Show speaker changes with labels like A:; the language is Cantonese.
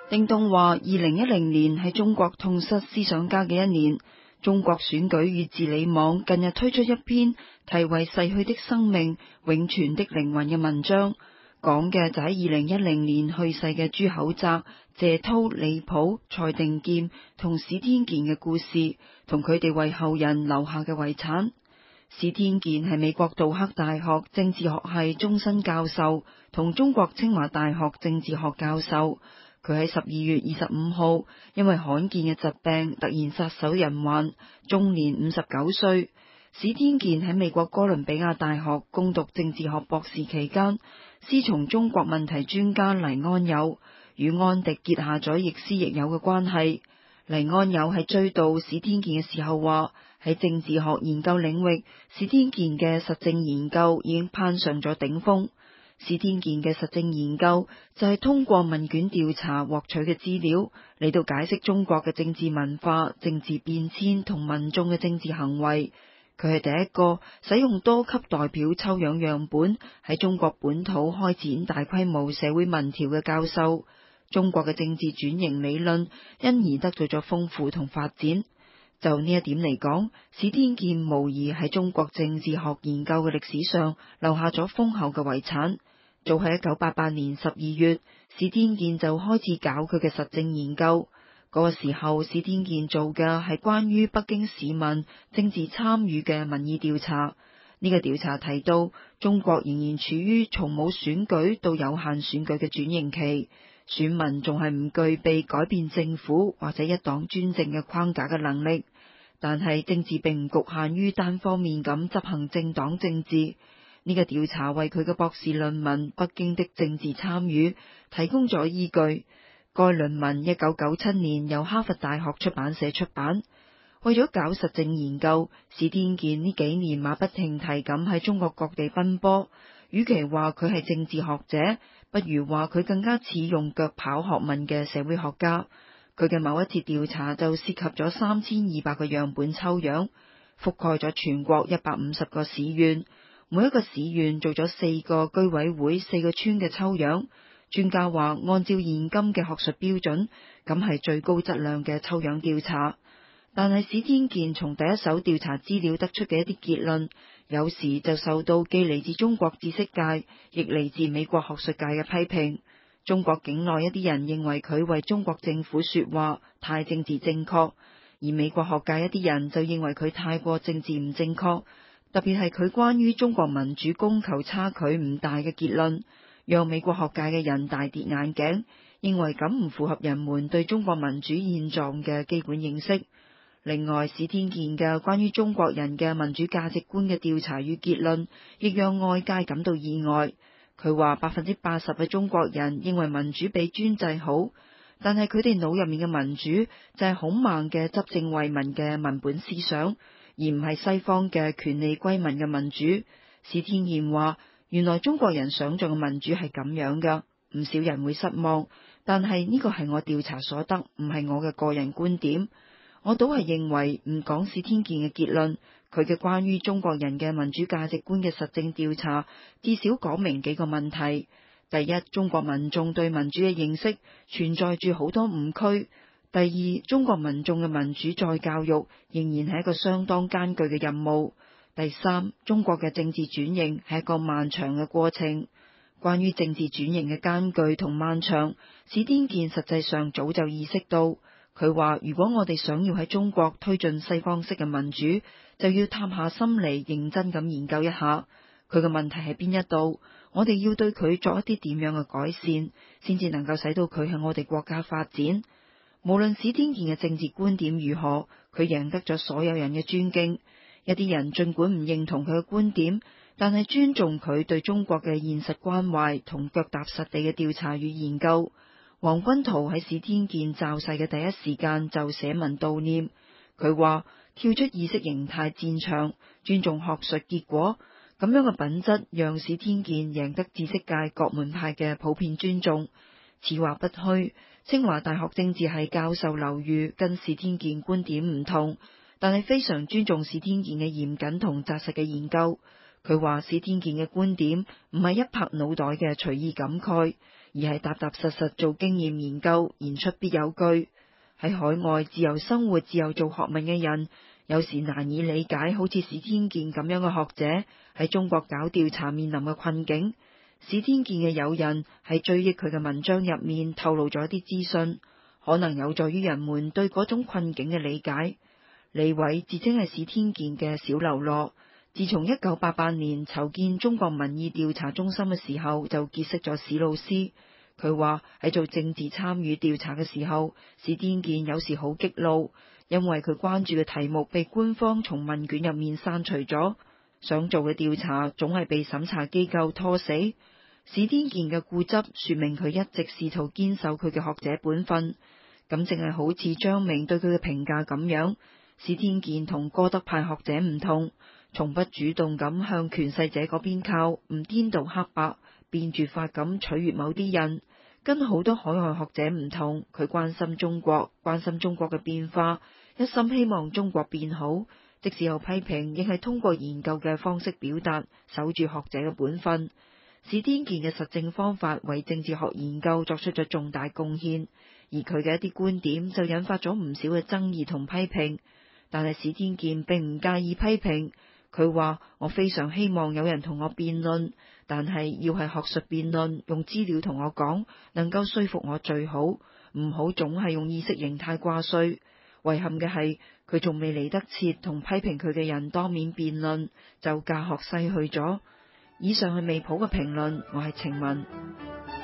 A: 丁東話：2010年係中國痛失思想家嘅一年。中國選舉與治理網近日推出一篇題為《逝去的生命，永存的靈魂》嘅文章，講嘅就喺2010年去世嘅朱厚澤、謝濤、李普、蔡定健同史天健嘅故事，同佢哋為後人留下嘅遺產。史天健係美國杜克大學政治學系終身教授，同中國清華大學政治學教授。佢喺12月25號因為罕見嘅疾病突然撒手人寰，終年59歲。史天健喺美國哥倫比亞大學攻讀政治學博士期間，師從中國問題專家黎安友，與安迪結下咗亦師亦友嘅關係。黎安友喺追悼史天健嘅時候話，喺政治學研究領域，史天健嘅實證研究已經攀上咗頂峰。史天健嘅實證研究就係通過問卷調查獲取嘅資料嚟到解釋中國嘅政治文化、政治變遷同民眾嘅政治行為。佢係第一個使用多級代表抽樣樣本喺中國本土開展大規模社會民調嘅教授。中國嘅政治轉型理論因而得到咗豐富同發展。就呢一點嚟講，史天健無疑喺中國政治學研究嘅歷史上留下咗豐厚嘅遺產。早喺1988年12月，史天健就開始搞佢嘅實證研究。嗰個時候，史天健做嘅係關於北京市民政治參與嘅民意調查。呢個調查提到，中國仍然處於從冇選舉到有限選舉嘅轉型期，選民仲係唔具備改變政府或者一黨專政嘅框架嘅能力。但係政治並唔局限於單方面咁執行政黨政治。呢個調查為佢嘅博士論文《北京的政治參與》提供咗依據。該論文1997年由哈佛大學出版社出版。為咗搞實證研究，史天健呢幾年馬不停蹄咁喺中國各地奔波。與其話佢係政治學者，不如話佢更加似用腳跑學問嘅社會學家。佢嘅某一次調查就涉及咗3200個樣本抽樣，覆蓋咗全國150個市縣。每一個市縣做咗4個居委會、4個村嘅抽樣。專家話，按照現今嘅學術標準，咁係最高質量嘅抽樣調查。但係史天健從第一手調查資料得出嘅一啲結論，有時就受到既嚟自中國知識界，亦嚟自美國學術界嘅批評。中國境內一啲人認為佢為中國政府說話太政治正確，而美國學界一啲人就認為佢太過政治唔正確。特別係佢關於中國民主供求差距唔大嘅結論，讓美國學界嘅人大跌眼鏡，認為咁唔符合人們對中國民主現狀嘅基本認識。另外，史天健嘅關於中國人嘅民主價值觀嘅調查與結論，亦讓外界感到意外。佢話80%嘅中國人認為民主比專制好，但係佢哋腦入面嘅民主就係孔孟嘅執政為民嘅文本思想，而唔係西方嘅權利歸民嘅民主。史天健話，原來中國人想象嘅民主係咁樣噶，唔少人會失望，但係呢個係我調查所得，唔係我嘅個人觀點。我倒係認為唔講史天健嘅結論，佢嘅關於中國人嘅民主價值觀嘅實證調查，至少講明幾個問題。第一，中國民眾對民主嘅認識存在住好多誤區。第二，中國民眾嘅民主再教育仍然係一個相當艱巨嘅任務。第三，中國嘅政治轉型係一個漫長嘅過程。關於政治轉型嘅艱巨同漫長，史天健實際上早就意識到。佢話，如果我哋想要喺中國推進西方式嘅民主，就要探下心理，認真咁研究一下佢嘅問題喺邊一度。我哋要對佢作一啲點樣嘅改善，先至能夠使到佢喺我哋國家發展。無論史天健嘅政治觀點如何，佢贏得咗所有人嘅尊敬。一啲人盡管唔認同佢嘅觀點，但係尊重佢對中國嘅現實關懷同腳踏實地嘅調查與研究。黃君濤喺史天健驟逝嘅第一時間就寫文悼念。佢話，跳出意識形態戰場，尊重學術結果，咁樣嘅品質讓史天健贏得知識界各門派嘅普遍尊重。此話不虛。清華大學政治系教授劉宇跟史天健觀點唔同，但係非常尊重史天健嘅嚴謹同紮實嘅研究。佢話史天健嘅觀點唔係一拍腦袋嘅隨意感慨， 而係踏踏實實做經驗研究，言出必有據。喺海外自由生活、自由做學問嘅人，有時難以理解好似史天健咁樣嘅學者喺中國搞調查面臨嘅困境。史天健嘅友人喺追憶佢嘅文章入面透露咗一啲資訊，可能有助於人們對嗰種困境嘅理解。李偉自稱係史天健嘅小嘍囉，自從1988年籌建中國民意調查中心嘅時候，就結識咗史老師。佢話喺做政治參與調查嘅時候，史天健有時好激怒，因為佢關注嘅題目被官方從問卷入面刪除咗，想做嘅調查總係被審查機構拖死。史天健嘅固執說明佢一直試圖堅守佢嘅學者本分，咁正係好似張明對佢嘅評價咁樣。史天健同哥德派學者唔同，從不主動咁向權勢者嗰邊靠，唔顛倒黑白，變著法咁取悅某啲人。跟好多海外學者唔同，佢關心中國，關心中國嘅變化，一心希望中國變好，即使有批評，亦係通過研究嘅方式表達，守住學者嘅本分。史天健嘅實證方法為政治學研究作出咗重大貢獻，而佢嘅一啲觀點就引發咗唔少嘅爭議同批評。但係史天健並唔介意批評，佢話：我非常希望有人同我辯論，但係要係學術辯論，用資料同我講，能夠說服我最好，唔好總係用意識形態掛帥。遺憾嘅係，佢仲未嚟得切同批評佢嘅人當面辯論，就駕鶴西去咗。以上係未普嘅評論，我係晴雯。